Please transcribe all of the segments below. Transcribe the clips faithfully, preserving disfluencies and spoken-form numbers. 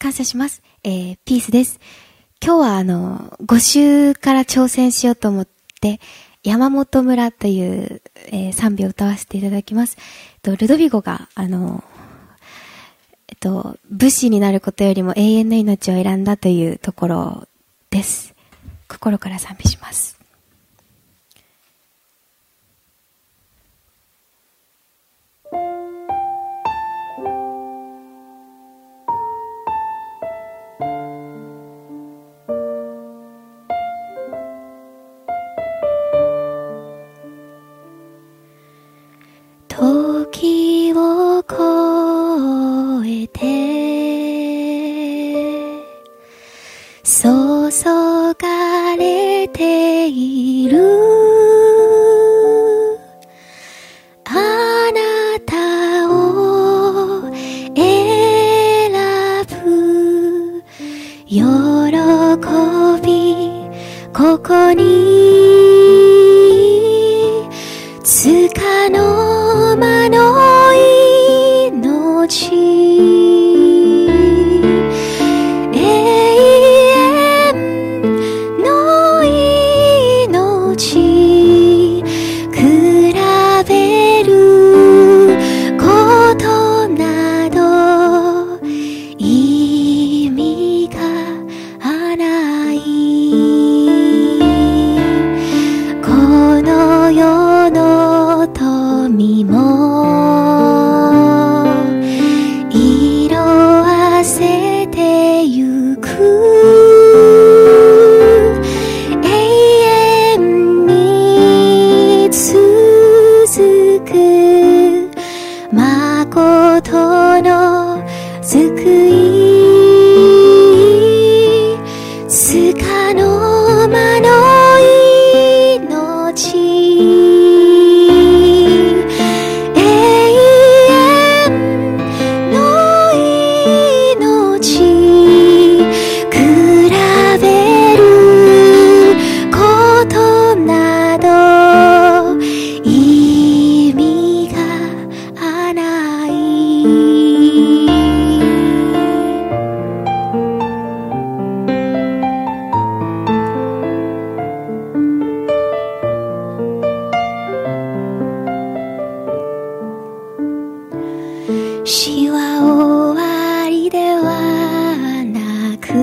感謝します。えー、ピースです。今日はあの、ご週から挑戦しようと思って、山本村という、えー、賛美を歌わせていただきます。とルドビゴが、あの、えっと、武士になることよりも永遠の命を選んだというところです。心から賛美します。時を越えて注がれているあなたを選ぶ喜びここにつかの間の命永遠の命比べることなど意味がないこの世の富も色あせてゆく永遠に続く誠の救いつかの間の死は終わりではなく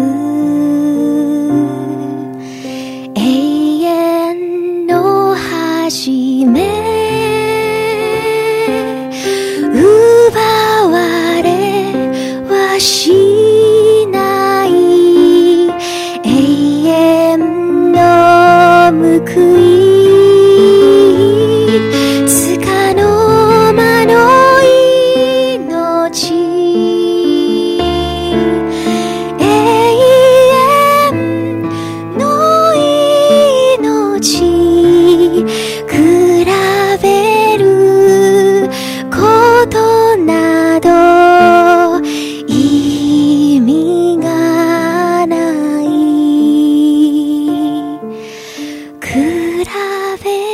永遠の始め奪われはしない永遠の報いつかの間の比べ